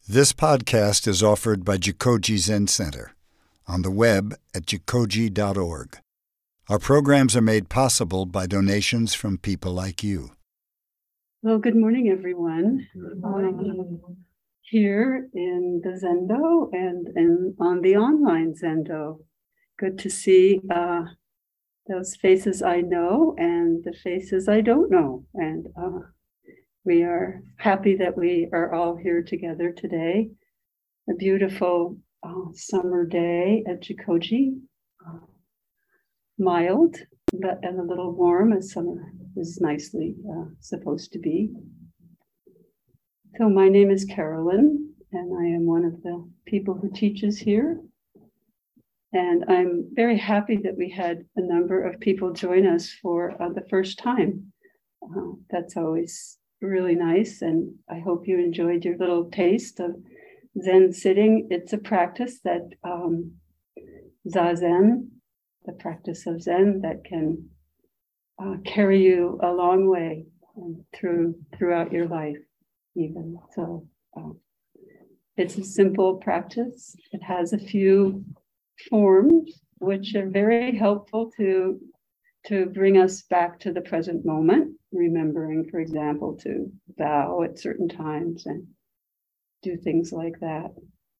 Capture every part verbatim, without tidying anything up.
This podcast is offered by Jikoji Zen Center on the web at jikoji dot org. Our programs are made possible by donations from people like you. Well, good morning, everyone. Good morning. Um, here in the Zendo and, and on the online Zendo. Good to see uh, those faces I know and the faces I don't know. And uh, we are happy that we are all here together today. A beautiful uh, summer day at Jikoji. Uh, mild, but and a little warm as summer is nicely uh, supposed to be. So my name is Carolyn, and I am one of the people who teaches here. And I'm very happy that we had a number of people join us for uh, the first time. Uh, that's always really nice, and I hope you enjoyed your little taste of Zen sitting. It's a practice that um, Zazen, the practice of Zen, that can uh, carry you a long way and through throughout your life, even. So uh, it's a simple practice. It has a few forms which are very helpful to to bring us back to the present moment, remembering, for example, to bow at certain times and do things like that.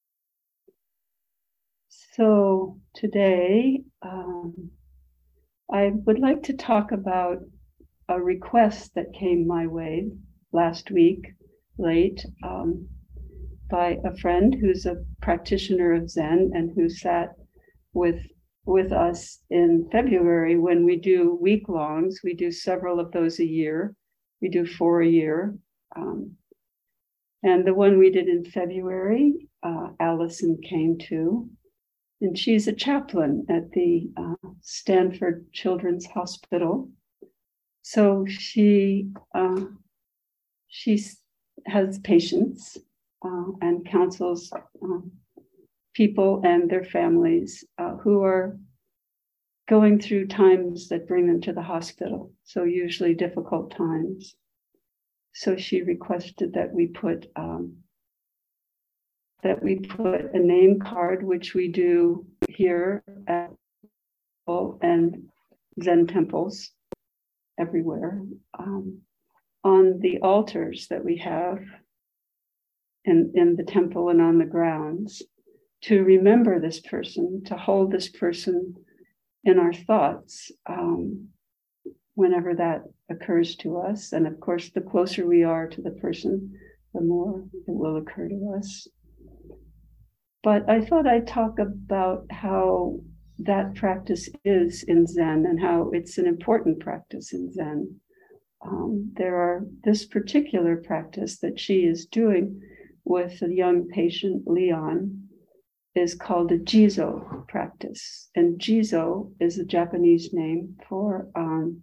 So today, um, I would like to talk about a request that came my way last week, late, um, by a friend who's a practitioner of Zen and who sat with with us in February when we do week-longs. We do several of those a year. We do four a year. Um, and the one we did in February, uh, Allison came to. And she's a chaplain at the uh, Stanford Children's Hospital. So she uh, she has patients uh, and counsels uh, people and their families uh, who are going through times that bring them to the hospital. So usually difficult times. So she requested that we put um, that we put a name card, which we do here at and Zen temples everywhere, um, on the altars that we have in, in the temple and on the grounds, to remember this person, to hold this person in our thoughts um, whenever that occurs to us. And of course, the closer we are to the person, the more it will occur to us. But I thought I'd talk about how that practice is in Zen and how it's an important practice in Zen. Um, there are this particular practice that she is doing with a young patient, Leon, is called a Jizo practice. And Jizo is a Japanese name for, um,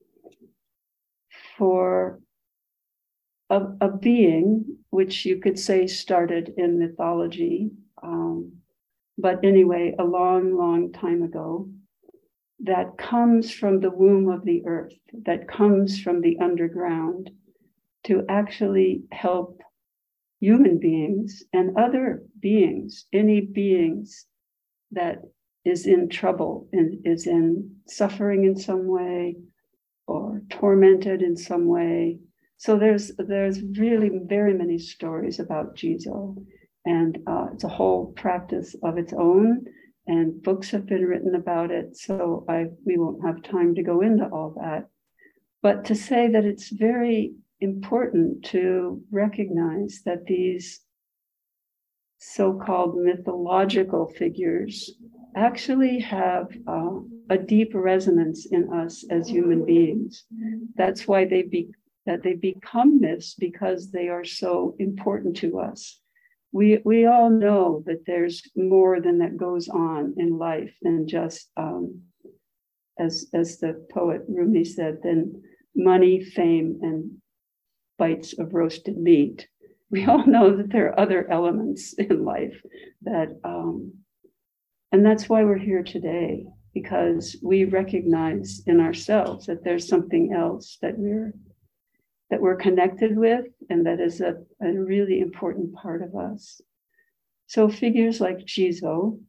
for a, a being, which you could say started in mythology, Um, but anyway, a long, long time ago, that comes from the womb of the earth, that comes from the underground to actually help human beings and other beings, any beings that is in trouble and is in suffering in some way or tormented in some way. So there's there's really very many stories about Jizo. And uh, it's a whole practice of its own, and books have been written about it. So I we won't have time to go into all that. But to say that it's very important to recognize that these so-called mythological figures actually have uh, a deep resonance in us as human beings. That's why they be that they become myths, because they are so important to us. We we all know that there's more than that goes on in life than just, um, as, as the poet Rumi said, than money, fame, and bites of roasted meat. We all know that there are other elements in life that, um, and that's why we're here today, because we recognize in ourselves that there's something else that we're that we're connected with, and that is a, a really important part of us. So figures like Jizo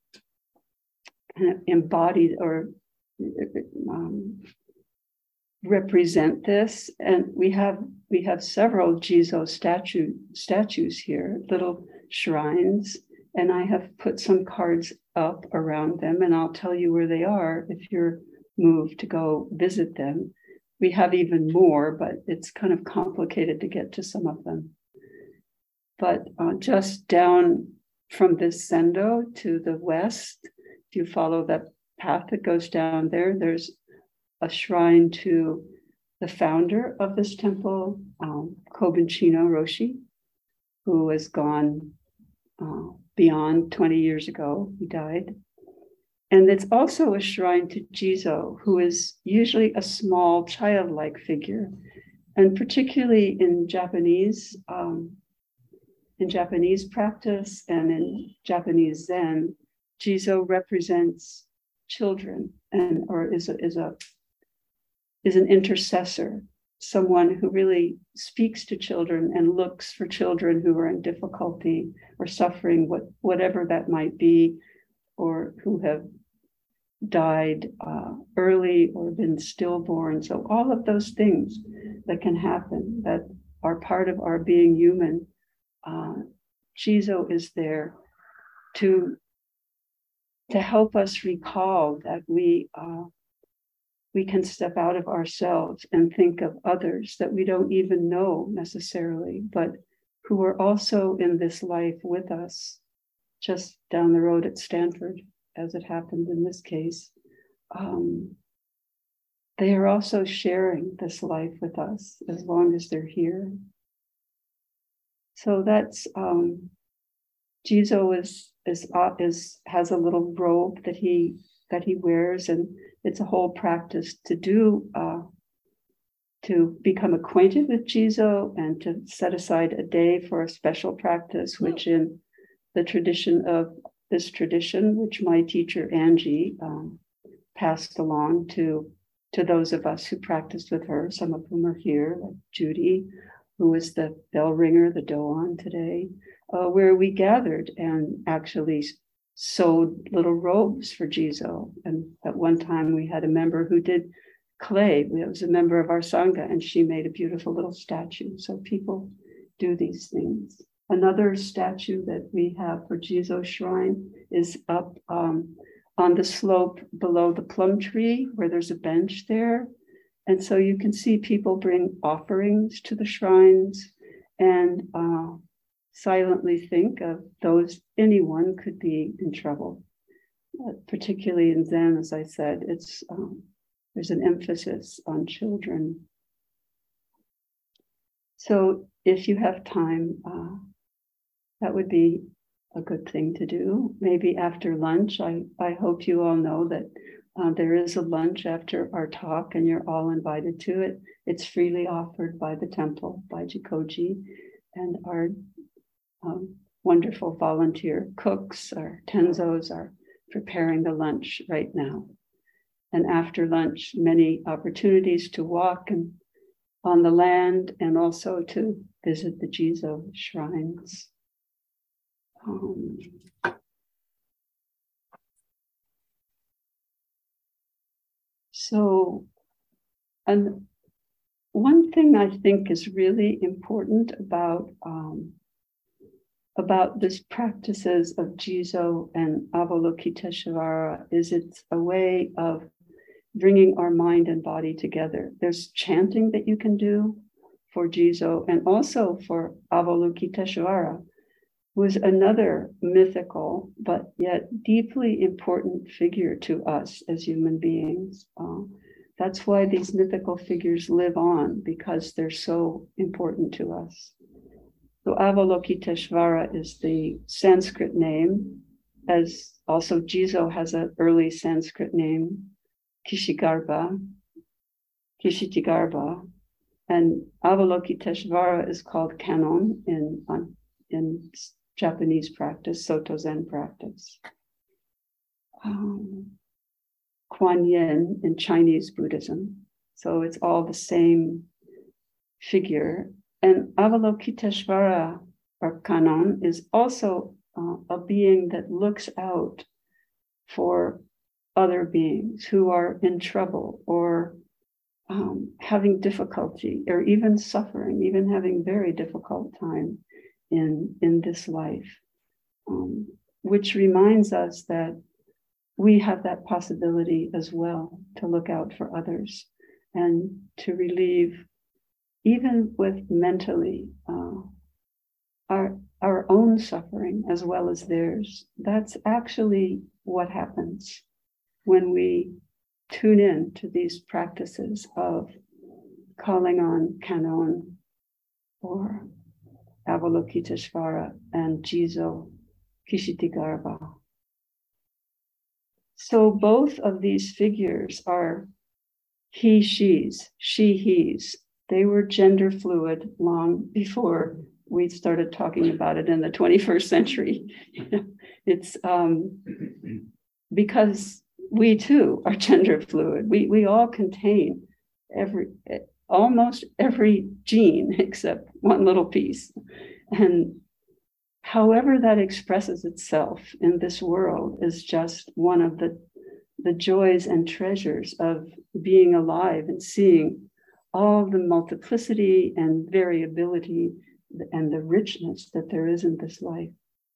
embodied or um, represent this, and we have we have several Jizo statue statues here, little shrines, and I have put some cards up around them, and I'll tell you where they are if you're moved to go visit them. We have even more, but it's kind of complicated to get to some of them. But uh, just down from this Sendo to the west, if you follow that path that goes down there, there's a shrine to the founder of this temple, um, Kobun Chino Roshi, who was gone uh, beyond twenty years ago. He died. And it's also a shrine to Jizo, who is usually a small childlike figure. And particularly in Japanese, um, in Japanese practice and in Japanese Zen, Jizo represents children and or is a, is a is an intercessor, someone who really speaks to children and looks for children who are in difficulty or suffering, what whatever that might be, or who have died uh, early or been stillborn. So all of those things that can happen that are part of our being human, uh, Jizo is there to, to help us recall that we, uh, we can step out of ourselves and think of others that we don't even know necessarily, but who are also in this life with us, just down the road at Stanford, as it happened in this case. Um, they are also sharing this life with us as long as they're here. So that's, um, Jizo is, is, uh, is, has a little robe that he, that he wears, and it's a whole practice to do, uh, to become acquainted with Jizo and to set aside a day for a special practice, which in the tradition of this tradition, which my teacher Angie um, passed along to, to those of us who practiced with her, some of whom are here, like Judy, who was the bell ringer, the Doan today, uh, where we gathered and actually sewed little robes for Jizo. And at one time we had a member who did clay. It was a member of our Sangha, and she made a beautiful little statue. So people do these things. Another statue that we have for Jizo Shrine is up um, on the slope below the plum tree, where there's a bench there. And so you can see people bring offerings to the shrines and uh, silently think of those, anyone could be in trouble. Uh, particularly in Zen, as I said, it's um, there's an emphasis on children. So if you have time, uh, that would be a good thing to do. Maybe after lunch, I, I hope you all know that uh, there is a lunch after our talk, and you're all invited to it. It's freely offered by the temple, by Jikoji, and our um, wonderful volunteer cooks, our tenzos, are preparing the lunch right now. And after lunch, many opportunities to walk and on the land and also to visit the Jizo shrines. Um, so, and one thing I think is really important about um, about this practices of Jizo and Avalokiteshvara is it's a way of bringing our mind and body together. There's chanting that you can do for Jizo and also for Avalokiteshvara, who is another mythical but yet deeply important figure to us as human beings. Uh, that's why these mythical figures live on, because they're so important to us. So Avalokiteshvara is the Sanskrit name, as also Jizo has an early Sanskrit name, Kishigarbha, Kishitigarbha, and Avalokiteshvara is called Kannon in, um, in Japanese practice, Soto Zen practice. Um, Kuan Yin in Chinese Buddhism. So it's all the same figure. And Avalokiteshvara, or Kanon, is also uh, a being that looks out for other beings who are in trouble or um, having difficulty or even suffering, even having very difficult time in, in this life, um, which reminds us that we have that possibility as well to look out for others and to relieve, even with mentally, uh, our, our own suffering as well as theirs. That's actually what happens when we tune in to these practices of calling on Kanon or Avalokiteshvara and Jizo Kshitigarbha. So both of these figures are he, she's, she, he's. They were gender fluid long before we started talking about it in the twenty-first century. It's um, because we too are gender fluid. We, we all contain every, almost every gene except one little piece. And however that expresses itself in this world is just one of the, the joys and treasures of being alive and seeing all the multiplicity and variability and the richness that there is in this life.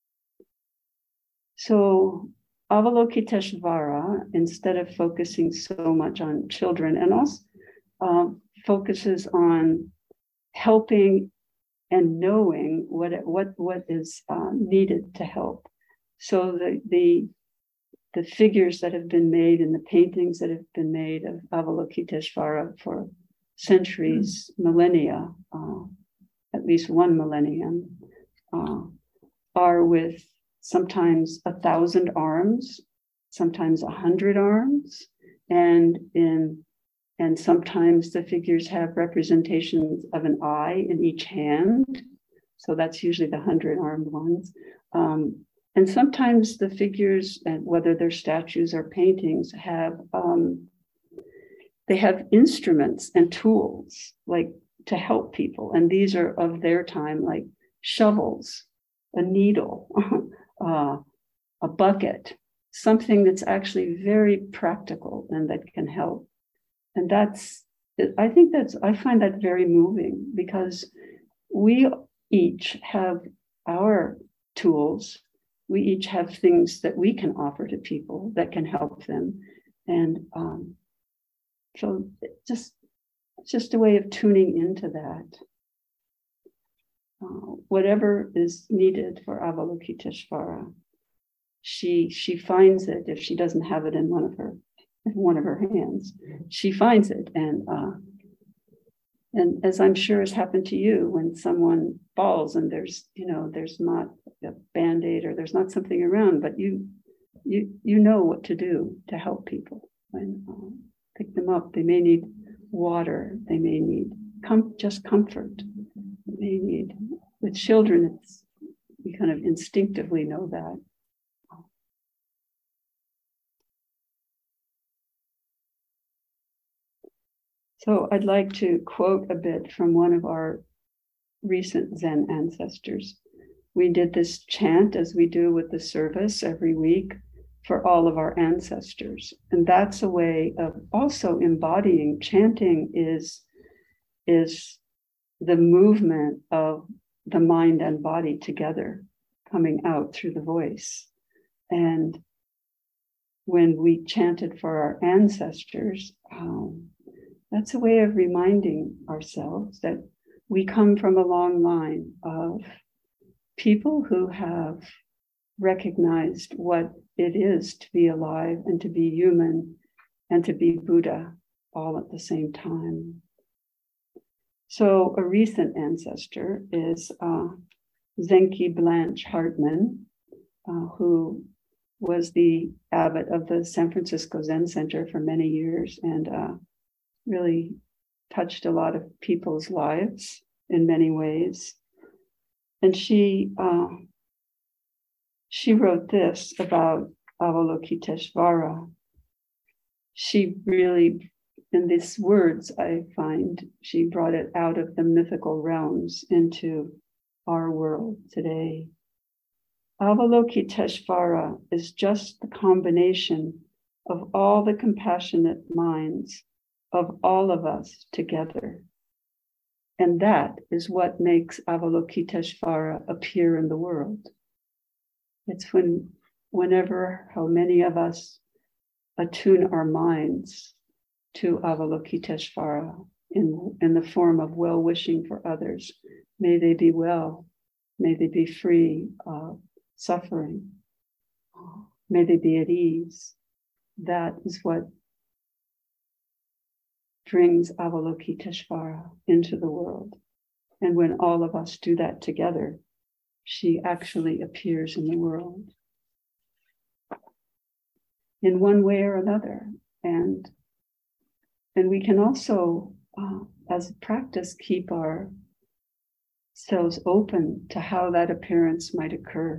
So Avalokiteshvara, instead of focusing so much on children, and also uh, focuses on helping and knowing what it, what what is uh, needed to help. So the the the figures that have been made and the paintings that have been made of Avalokiteshvara for centuries, millennia, uh, at least one millennium, uh, are with sometimes a thousand arms, sometimes a hundred arms, and in and sometimes the figures have representations of an eye in each hand. So that's usually the hundred-armed ones. Um, and sometimes the figures, and whether they're statues or paintings, have um, they have instruments and tools like to help people. And these are of their time, like shovels, a needle, uh, a bucket, something that's actually very practical and that can help. And that's, I think that's, I find that very moving because we each have our tools. We each have things that we can offer to people that can help them. And um, so it just, it's just a way of tuning into that. Uh, whatever is needed for Avalokiteshvara, she, she finds it if she doesn't have it in one of her in one of her hands. She finds it. And uh, and as I'm sure has happened to you, when someone falls and there's, you know, there's not a Band-Aid or there's not something around, but you you you know what to do to help people and uh, pick them up. They may need water. They may need com- just comfort. They may need, with children, it's, you kind of instinctively know that. So I'd like to quote a bit from one of our recent Zen ancestors. We did this chant as we do with the service every week for all of our ancestors. And that's a way of also embodying. Chanting is, is the movement of the mind and body together coming out through the voice. And when we chanted for our ancestors, um, that's a way of reminding ourselves that we come from a long line of people who have recognized what it is to be alive and to be human and to be Buddha all at the same time. So a recent ancestor is uh, Zenki Blanche Hartman, uh, who was the abbot of the San Francisco Zen Center for many years and uh, really touched a lot of people's lives in many ways. And she uh, she wrote this about Avalokiteshvara. She really in these words, I find she brought it out of the mythical realms into our world today. Avalokiteshvara is just the combination of all the compassionate minds of all of us together. And that is what makes Avalokiteshvara appear in the world. It's when, whenever, how many of us attune our minds to Avalokiteshvara in, in the form of well-wishing for others. May they be well. May they be free of suffering. May they be at ease. That is what brings Avalokiteshvara into the world. And when all of us do that together, she actually appears in the world in one way or another. And, and we can also, uh, as a practice, keep ourselves open to how that appearance might occur.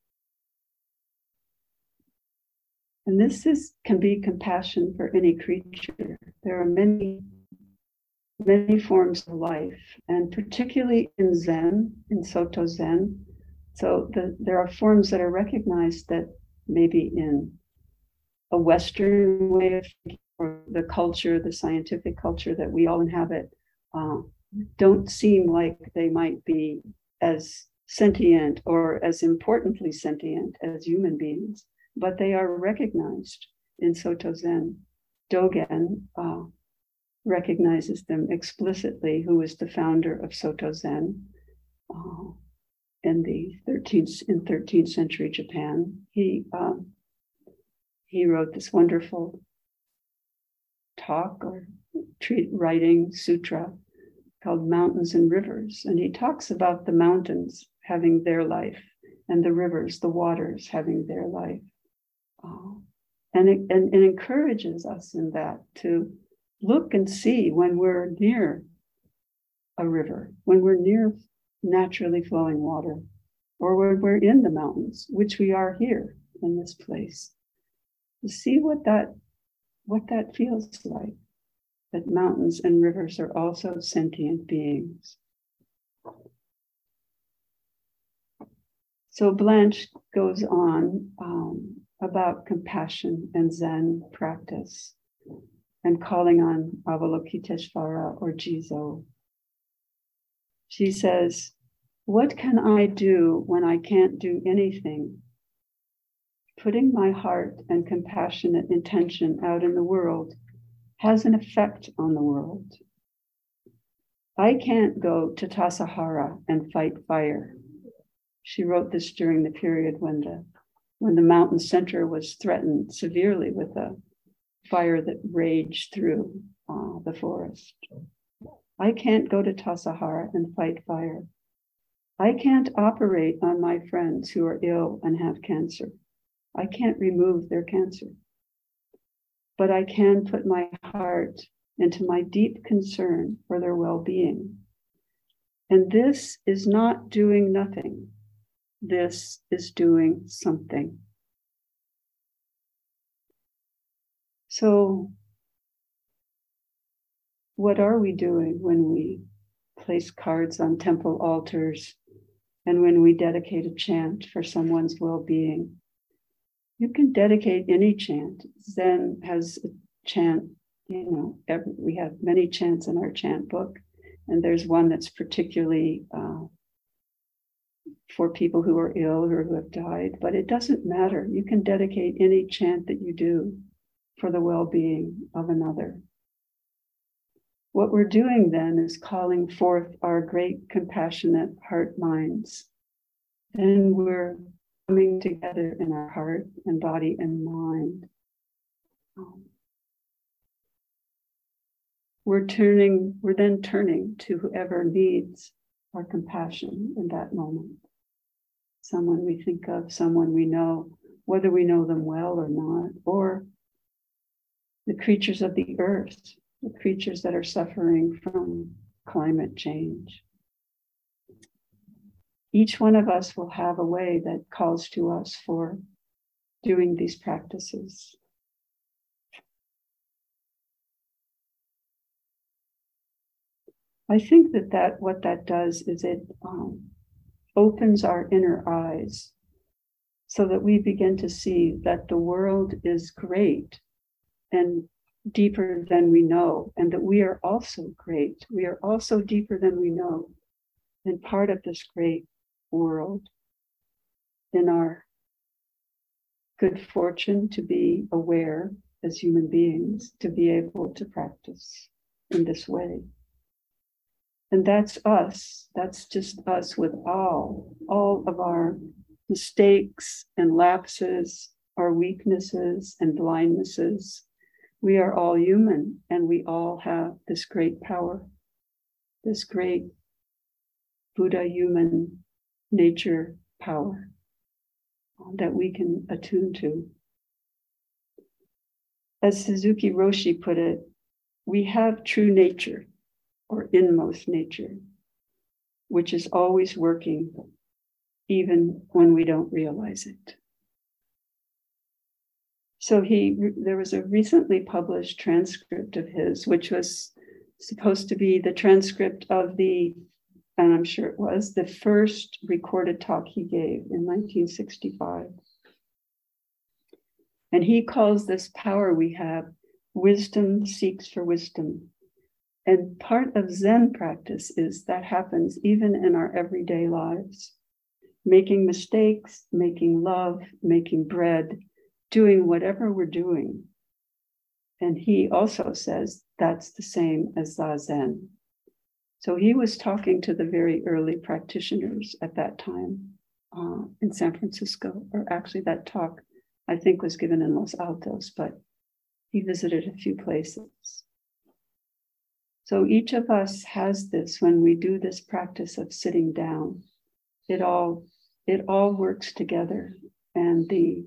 And this is can be compassion for any creature. There are many, many forms of life, and particularly in Zen, in Soto Zen. So the, there are forms that are recognized that maybe in a Western way of thinking, or the culture, the scientific culture that we all inhabit, uh, don't seem like they might be as sentient or as importantly sentient as human beings. But they are recognized in Soto Zen. Dogen uh, recognizes them explicitly, who is the founder of Soto Zen uh, in the thirteenth in thirteenth century Japan. He um, he wrote this wonderful talk or treat, writing sutra called Mountains and Rivers, and he talks about the mountains having their life and the rivers, the waters having their life. Uh, and, it, and it encourages us in that to look and see when we're near a river, when we're near naturally flowing water, or when we're in the mountains, which we are here in this place, to see what that, what that feels like, that mountains and rivers are also sentient beings. So Blanche goes on um, about compassion and Zen practice and calling on Avalokiteshvara or Jizo. She says, what can I do when I can't do anything? Putting my heart and compassionate intention out in the world has an effect on the world. I can't go to Tassajara and fight fire. She wrote this during the period when the when the mountain center was threatened severely with a fire that raged through uh, the forest. I can't go to Tassajara and fight fire. I can't operate on my friends who are ill and have cancer. I can't remove their cancer. But I can put my heart into my deep concern for their well-being. And this is not doing nothing. This is doing something. So, what are we doing when we place cards on temple altars and when we dedicate a chant for someone's well-being? You can dedicate any chant. Zen has a chant, you know, every, we have many chants in our chant book, and there's one that's particularly uh, for people who are ill or who have died, but it doesn't matter. You can dedicate any chant that you do for the well-being of another. What we're doing then is calling forth our great compassionate heart minds. Then we're coming together in our heart and body and mind. Um, we're turning, we're then turning to whoever needs our compassion in that moment. Someone we think of, someone we know, whether we know them well or not, or the creatures of the earth, the creatures that are suffering from climate change. Each one of us will have a way that calls to us for doing these practices. I think that, that what that does is it um, opens our inner eyes so that we begin to see that the world is great and deeper than we know, and that we are also great. We are also deeper than we know, and part of this great world. In our good fortune to be aware as human beings, to be able to practice in this way. And that's us. That's just us with all, all of our mistakes and lapses, our weaknesses and blindnesses. We are all human, and we all have this great power, this great Buddha human nature power that we can attune to. As Suzuki Roshi put it, we have true nature, or inmost nature, which is always working, even when we don't realize it. So he, there was a recently published transcript of his, which was supposed to be the transcript of the, and I'm sure it was, the first recorded talk he gave in nineteen sixty-five. And he calls this power we have, wisdom seeks for wisdom. And part of Zen practice is that happens even in our everyday lives. Making mistakes, making love, making bread, doing whatever we're doing. And he also says that's the same as Zazen. So he was talking to the very early practitioners at that time uh, in San Francisco, or actually that talk I think was given in Los Altos, but he visited a few places. So each of us has this when we do this practice of sitting down. It all, it all works together. And the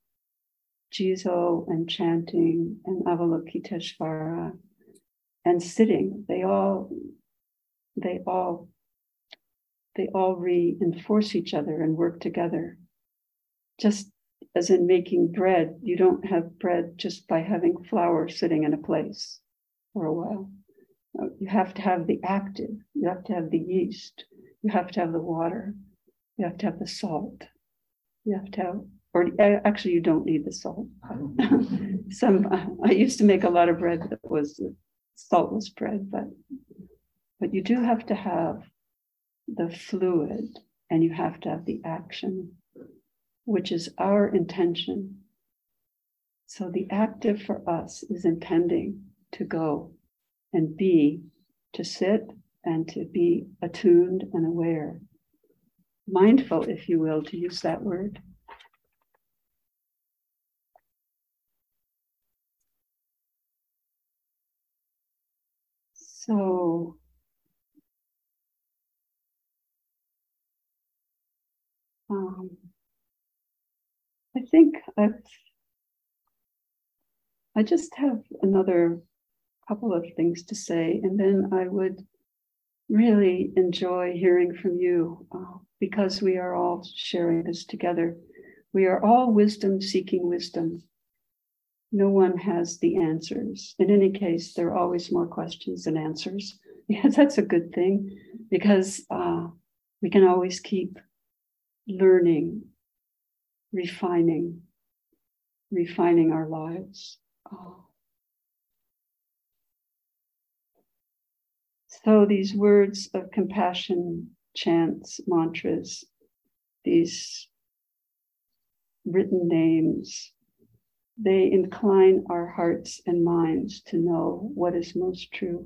Jizo and chanting and Avalokiteshvara and sitting, they all, they all, they all reinforce each other and work together. Just as in making bread, you don't have bread just by having flour sitting in a place for a while. You have to have the active, you have to have the yeast, you have to have the water, you have to have the salt, you have to have, or actually you don't need the salt. Some, I used to make a lot of bread that was saltless bread, but, but you do have to have the fluid and you have to have the action, which is our intention. So the active for us is intending to go and be, to sit and to be attuned and aware. Mindful, if you will, to use that word. So, um, I think I've, I just have another couple of things to say, and then I would really enjoy hearing from you uh, because we are all sharing this together. We are all wisdom seeking wisdom. No one has the answers. In any case, there are always more questions than answers. Yes, that's a good thing because uh, we can always keep learning, refining, refining our lives. Uh, So these words of compassion, chants, mantras, these written names, they incline our hearts and minds to know what is most true.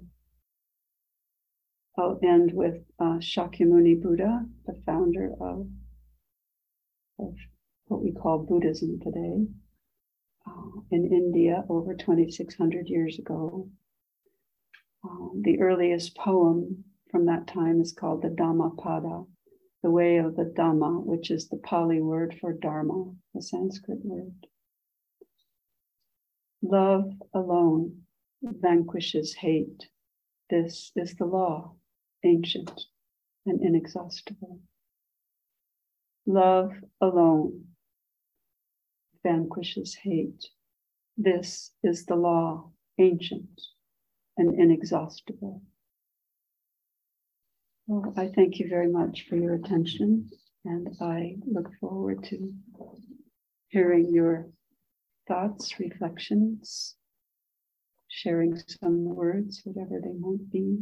I'll end with uh, Shakyamuni Buddha, the founder of, of what we call Buddhism today, uh, in India over twenty-six hundred years ago. Um, the earliest poem from that time is called the Dhammapada, the way of the Dhamma, which is the Pali word for Dharma, the Sanskrit word. Love alone vanquishes hate. This is the law, ancient and inexhaustible. Love alone vanquishes hate. This is the law, ancient and inexhaustible. Well, I thank you very much for your attention, and I look forward to hearing your thoughts, reflections, sharing some words, whatever they might be.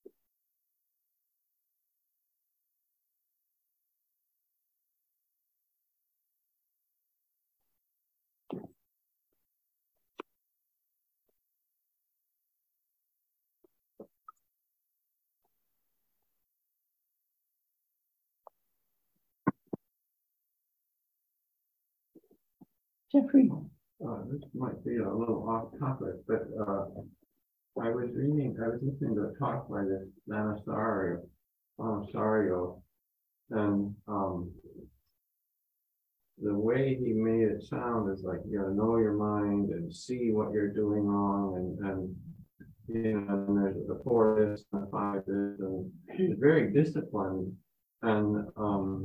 Jeffrey. Uh, this might be a little off topic, but uh, I was reading, I was listening to a talk by this Manasario, Manasario, and um, the way he made it sound is like you gotta know your mind and see what you're doing wrong, and and you know, and there's the four this and the five this, and it's very disciplined, and um,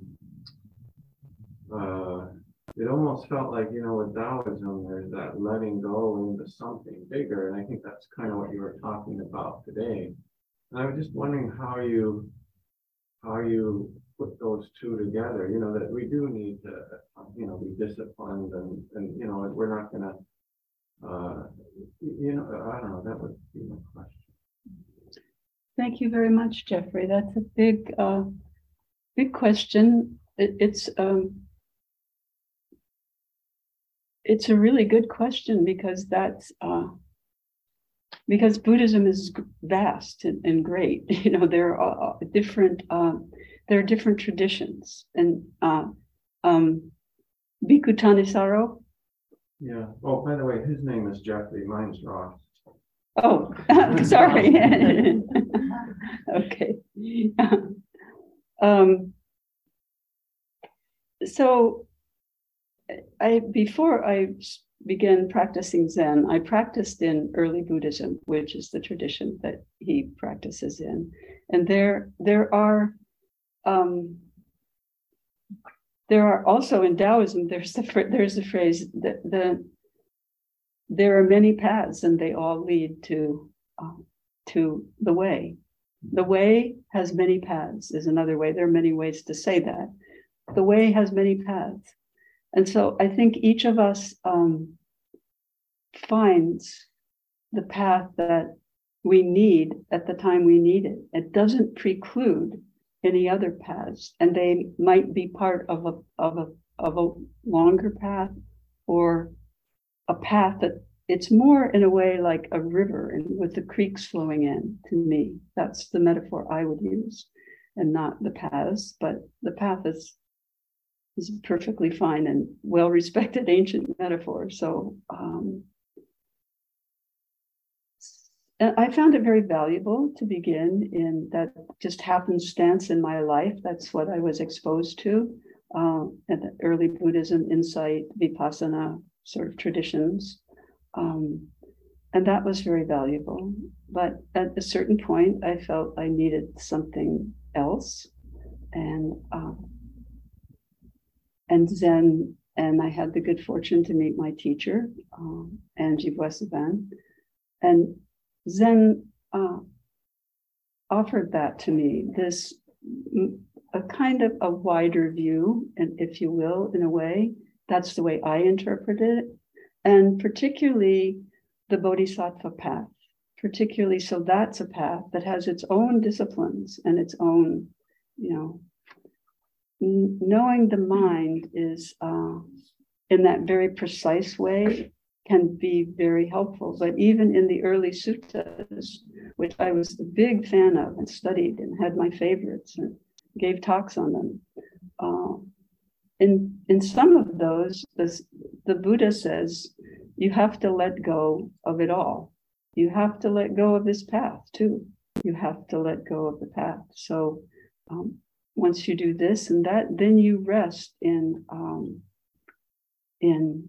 uh, it almost felt like, you know, with Taoism, there's that letting go into something bigger. And I think that's kind of what you were talking about today. And I was just wondering how you, how you put those two together, you know, that we do need to, you know, be disciplined and, and you know, we're not going to, uh, you know, I don't know, that would be my question. Thank you very much, Jeffrey. That's a big, uh, big question. It, it's, um, It's a really good question because that's uh, because Buddhism is vast and, and great. You know, there are different uh, there are different traditions, and uh, um, Bhikkhu Thanissaro. Yeah. Oh, by the way, his name is Jeffrey. Mine's Ross. Oh, sorry. Okay. um, so. I, before I began practicing Zen, I practiced in early Buddhism, which is the tradition that he practices in. And there, there are, um, there are also in Taoism, there's the, there's the phrase that the, there are many paths and they all lead to, uh, to the way. The way has many paths is another way. There are many ways to say that. The way has many paths. And so I think each of us um, finds the path that we need at the time we need it. It doesn't preclude any other paths, and they might be part of a of a of a longer path or a path that it's more in a way like a river and with the creeks flowing in. To me, that's the metaphor I would use, and not the paths, but the path is. is a perfectly fine and well-respected ancient metaphor. So um, I found it very valuable to begin in that just happenstance in my life. That's what I was exposed to uh, at the early Buddhism, insight, Vipassana sort of traditions. Um, and that was very valuable. But at a certain point, I felt I needed something else. And um, and Zen, and I had the good fortune to meet my teacher, um, Angie Boissevan, and Zen uh, offered that to me, this a kind of a wider view, and if you will, in a way, that's the way I interpret it, and particularly the Bodhisattva path, particularly, so that's a path that has its own disciplines and its own, you know, knowing the mind is uh, in that very precise way can be very helpful. But even in the early suttas, which I was a big fan of and studied and had my favorites and gave talks on them, uh, in, in some of those, this, the Buddha says, you have to let go of it all. You have to let go of this path too. You have to let go of the path. So um, once you do this and that, then you rest in um, in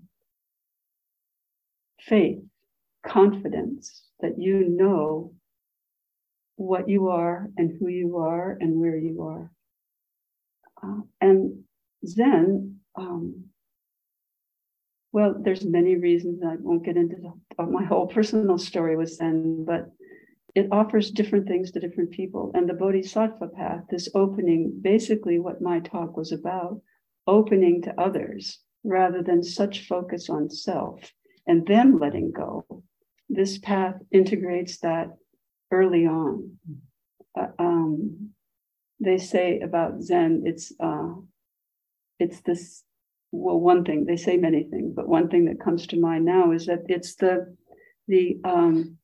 faith, confidence that you know what you are and who you are and where you are. Uh, and Zen, um, well, there's many reasons. I won't get into the, my whole personal story with Zen, but it offers different things to different people. And the Bodhisattva path, this opening, basically what my talk was about, opening to others rather than such focus on self and them letting go. This path integrates that early on. Uh, um, they say about Zen, it's uh, it's this, well, one thing, they say many things, but one thing that comes to mind now is that it's the, the, um,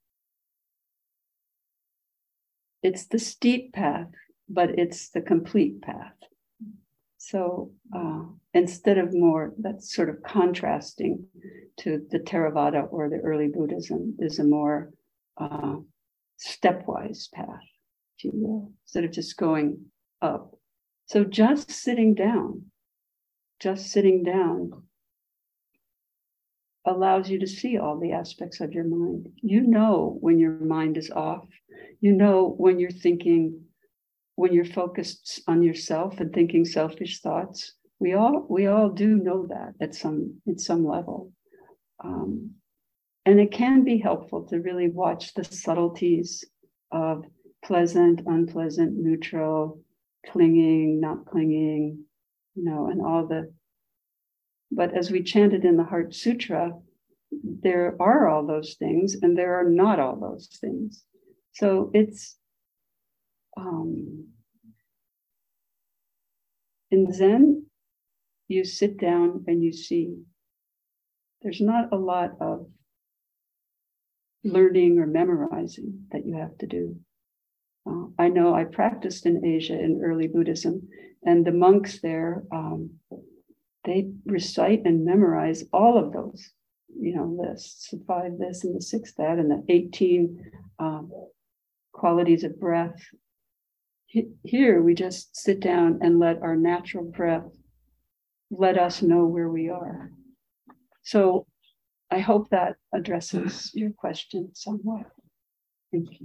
it's the steep path, but it's the complete path. So uh, instead of more, that's sort of contrasting to the Theravada or the early Buddhism, is a more uh, stepwise path, if you will, instead of just going up. So just sitting down, just sitting down allows you to see all the aspects of your mind. You know when your mind is off. You know when you're thinking, when you're focused on yourself and thinking selfish thoughts. We all we all do know that at some at some level. Um, and it can be helpful to really watch the subtleties of pleasant, unpleasant, neutral, clinging, not clinging, you know, and all the, but as we chanted in the Heart Sutra, there are all those things and there are not all those things. So it's, um, in Zen, you sit down and you see. There's not a lot of learning or memorizing that you have to do. Uh, I know I practiced in Asia in early Buddhism, and the monks there, um, they recite and memorize all of those, you know, lists, the five this and the six that, and the eighteen um, qualities of breath. Here, we just sit down and let our natural breath let us know where we are. So I hope that addresses your question somewhat. Thank you.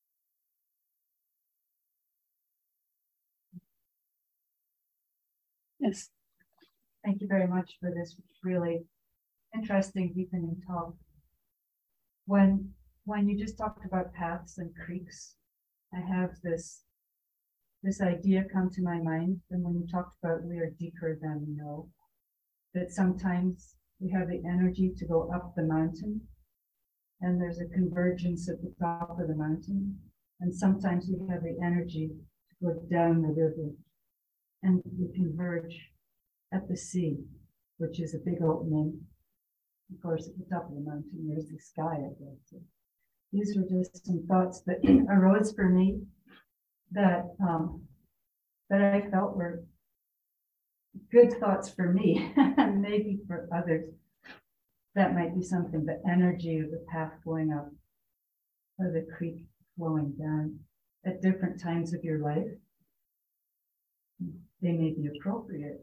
Yes. Thank you very much for this really interesting, deepening talk. When, when you just talked about paths and creeks, I have this, this idea come to my mind. And when you talked about we are deeper than we know, that sometimes we have the energy to go up the mountain and there's a convergence at the top of the mountain. And sometimes we have the energy to go down the river and we converge at the sea, which is a big opening. Of course, at the top of the mountain, there's the sky above. So these were just some thoughts that arose for me that um, that I felt were good thoughts for me, and maybe for others. That might be something, the energy of the path going up or the creek flowing down at different times of your life. They may be appropriate.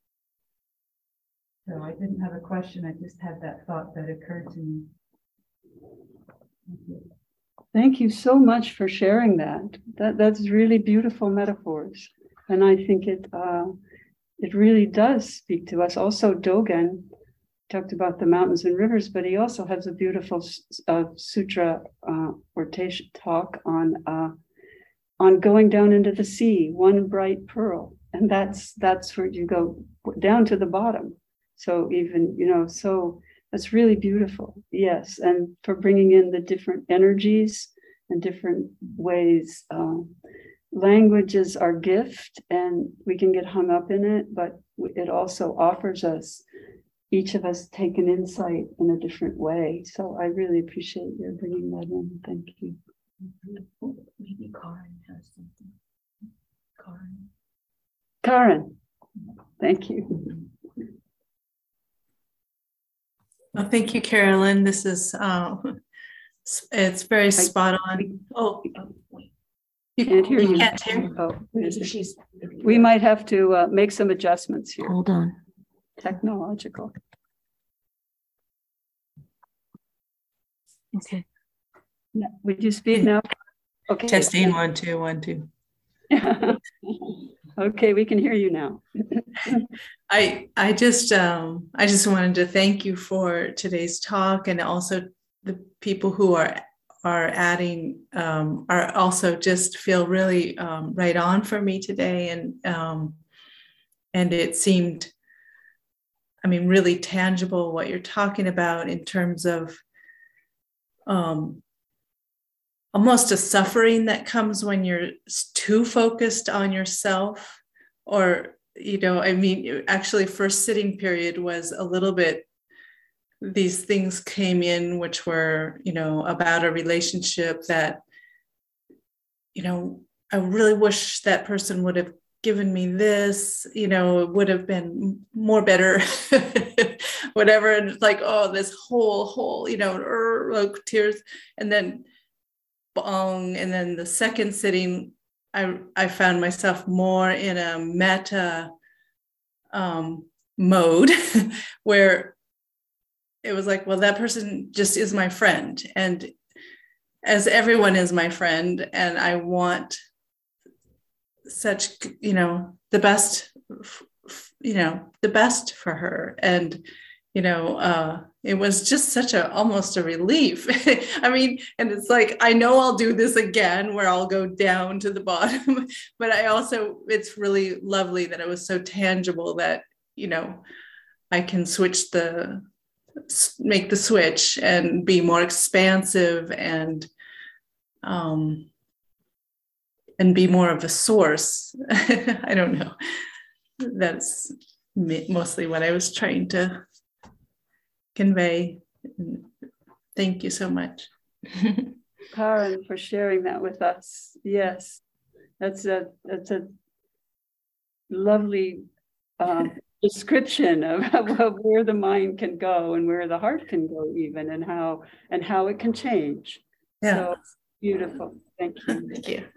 So I didn't have a question, I just had that thought that occurred to me. Thank you. Thank you so much for sharing that. That that's really beautiful metaphors. And I think it uh, it really does speak to us. Also, Dogen talked about the mountains and rivers, but he also has a beautiful uh, sutra uh, or talk on uh, on going down into the sea, one bright pearl. And that's that's where you go down to the bottom. So even, you know, so that's really beautiful. Yes. And for bringing in the different energies and different ways. Um, language is our gift and we can get hung up in it, but it also offers us, each of us take an insight in a different way. So I really appreciate your bringing that in. Thank you. Maybe Karen has something. Karen. Karen, thank you. Well, thank you, Carolyn. This is, uh, it's very spot on. Oh, you can't hear you. Can't hear. Oh, she's, we might have to uh, make some adjustments here. Hold on. Technological. Okay. No, would you speak now? Okay. Testing one, two, one, two. Okay, we can hear you now. I I just um I just wanted to thank you for today's talk, and also the people who are are adding um, are also just feel really um, right on for me today. And um, and it seemed, I mean, really tangible what you're talking about in terms of um, almost a suffering that comes when you're too focused on yourself. Or, you know, I mean, actually first sitting period was a little bit, these things came in, which were, you know, about a relationship that, you know, I really wish that person would have given me this, you know, it would have been more better, whatever. And it's like, oh, this whole, whole, you know, er, like tears. And then bong. And then the second sitting, I, I found myself more in a metta um, mode where it was like, well, that person just is my friend. And as everyone is my friend, and I want such, you know, the best, you know, the best for her. And, you know, uh, it was just such a, almost a relief. I mean, and it's like, I know I'll do this again where I'll go down to the bottom, but I also, it's really lovely that it was so tangible that, you know, I can switch the, make the switch and be more expansive and um and be more of a source. I don't know. That's mostly what I was trying to convey. Thank you so much. Karen, for sharing that with us. Yes, that's a that's a lovely um description of, of where the mind can go and where the heart can go even, and how and how it can change. Yeah. So beautiful. Thank you. Thank you.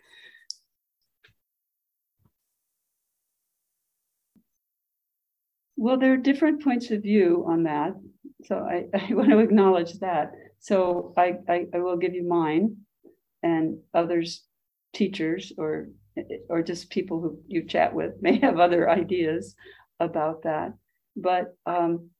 Well, there are different points of view on that. So I, I want to acknowledge that. So I, I, I will give you mine, and others, teachers or or just people who you chat with may have other ideas about that. But um,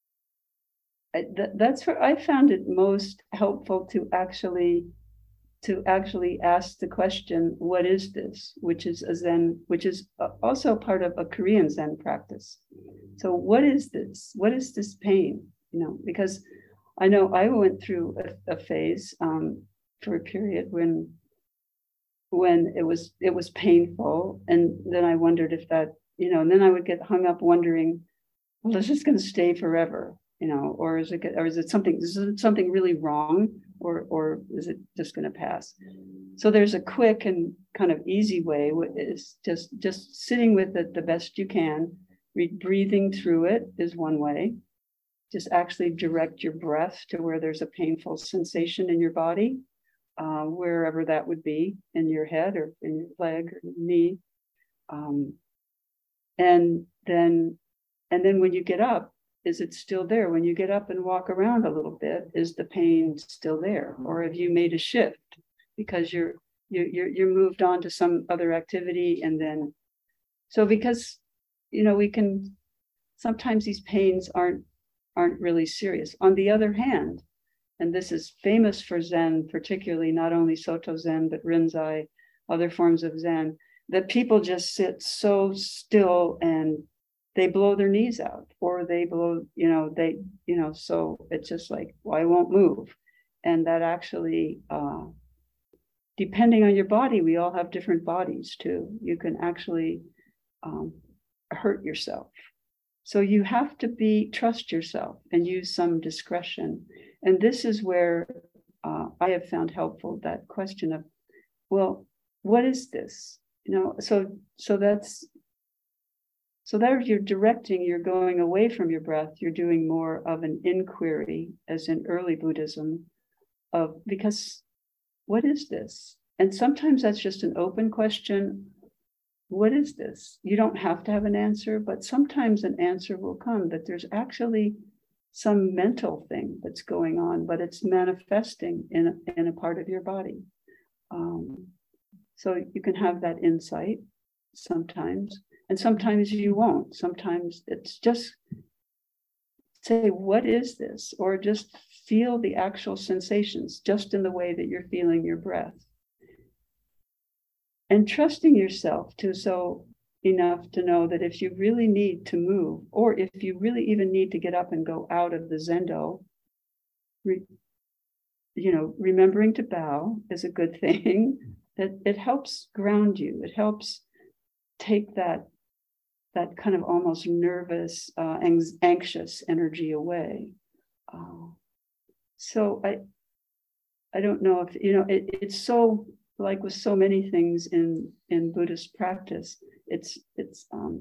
I, th that's where I found it most helpful to actually to actually ask the question, what is this? Which is a Zen, which is also part of a Korean Zen practice. So what is this? What is this pain? You know, because I know I went through a, a phase um, for a period when when it was it was painful, and then I wondered if that, you know, and then I would get hung up wondering, well, is this going to stay forever? You know, or is it, or is it something, is it something really wrong, or or is it just going to pass? So there's a quick and kind of easy way, is just just sitting with it the best you can. Breathing through it is one way. Just actually direct your breath to where there's a painful sensation in your body, uh, wherever that would be, in your head or in your leg or knee. Um, and then, and then when you get up, is it still there? When you get up and walk around a little bit, is the pain still there? Or have you made a shift because you're you're you're moved on to some other activity? And then, so because, you know, we can, sometimes these pains aren't aren't really serious. On the other hand, and this is famous for Zen, particularly not only Soto Zen, but Rinzai, other forms of Zen, that people just sit so still and they blow their knees out, or they blow, you know, they, you know, so it's just like, well, I won't move. And that actually, uh, depending on your body, we all have different bodies too. You can actually um, hurt yourself. So you have to be, trust yourself and use some discretion. And this is where uh, I have found helpful that question of, well, what is this? You know, so so that's, so there you're directing, you're going away from your breath, you're doing more of an inquiry, as in early Buddhism, of, because what is this? And sometimes that's just an open question. What is this? You don't have to have an answer, but sometimes an answer will come that there's actually some mental thing that's going on, but it's manifesting in a, in a part of your body. Um, so you can have that insight sometimes, and sometimes you won't. Sometimes it's just, say, what is this? Or just feel the actual sensations just in the way that you're feeling your breath. And trusting yourself to so enough to know that if you really need to move, or if you really even need to get up and go out of the zendo, re, you know, remembering to bow is a good thing. That it helps ground you. It helps take that that kind of almost nervous, uh, anxious energy away. Uh, so I, I don't know if, you know, it, it's so, like with so many things in, in Buddhist practice, it's, it's, um,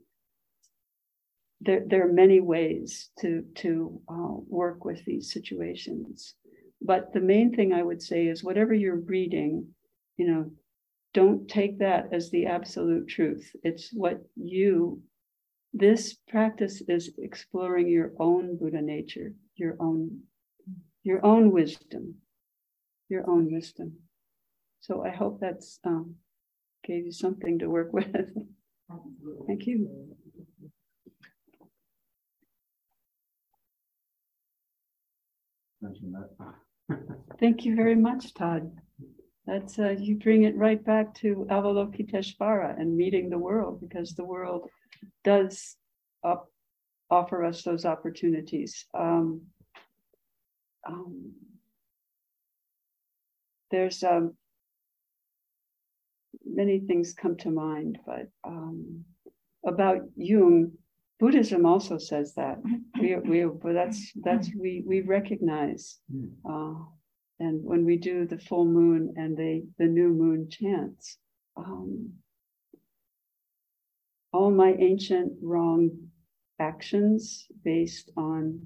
there, there are many ways to, to uh, work with these situations. But the main thing I would say is whatever you're reading, you know, don't take that as the absolute truth. It's what you, this practice is exploring your own Buddha nature, your own, your own wisdom, your own wisdom. So I hope that's um, gave you something to work with. Thank you. Thank you very much, Todd. That's uh, you bring it right back to Avalokiteshvara and meeting the world, because the world does up, offer us those opportunities. Um, um, there's um, many things come to mind, but um, about Jung, Buddhism also says that. We, we, but that's that's we we recognize. Uh, And when we do the full moon and the, the new moon chants, um, all my ancient wrong actions based on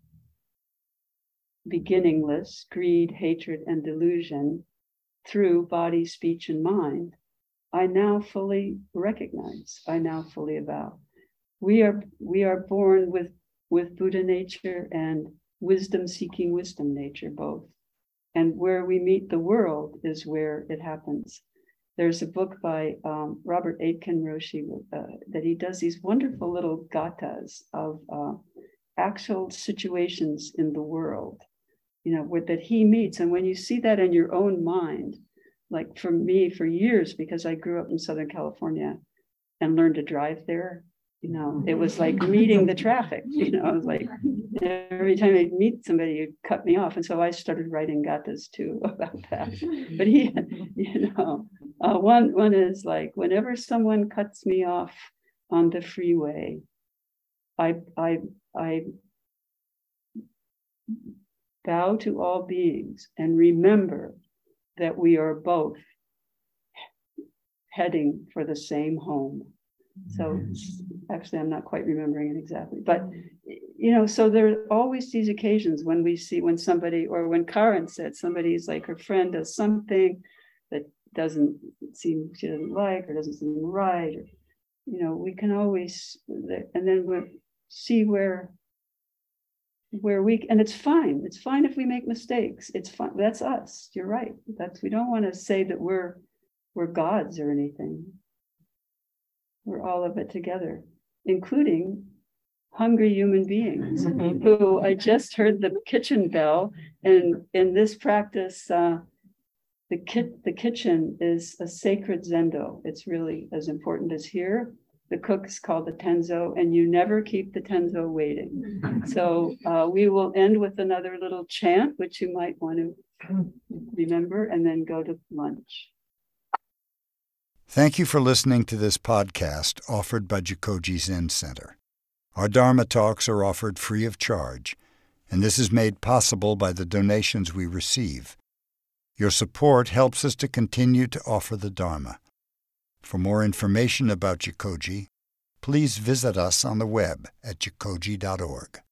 beginningless greed, hatred, and delusion through body, speech, and mind, I now fully recognize, I now fully avow. We are, we are born with, with Buddha nature and wisdom-seeking wisdom nature, both. And where we meet the world is where it happens. There's a book by um, Robert Aitken Roshi uh, that he does these wonderful little gathas of uh, actual situations in the world, you know, with, that he meets. And when you see that in your own mind, like for me, for years, because I grew up in Southern California and learned to drive there, you know, it was like meeting the traffic, you know, it was like every time I'd meet somebody, you'd cut me off. And so I started writing gathas too about that. But he, you know, uh, one, one is like, whenever someone cuts me off on the freeway, I, I, I bow to all beings and remember that we are both heading for the same home. So actually, I'm not quite remembering it exactly, but, you know, so there are always these occasions when we see when somebody, or when Karen said somebody's like her friend does something that doesn't seem, she doesn't like, or doesn't seem right, or, you know, we can always, and then we'll see where, where we, and it's fine. It's fine if we make mistakes. It's fine. That's us. You're right. That's, we don't want to say that we're, we're gods or anything. We're all of it together, including hungry human beings who I just heard the kitchen bell. And in this practice, uh, the, ki- the kitchen is a sacred zendo. It's really as important as here. The cook is called the tenzo, and you never keep the tenzo waiting. So uh, we will end with another little chant, which you might want to remember, and then go to lunch. Thank you for listening to this podcast offered by Jikoji Zen Center. Our Dharma talks are offered free of charge, and this is made possible by the donations we receive. Your support helps us to continue to offer the Dharma. For more information about Jikoji, please visit us on the web at jikoji dot org.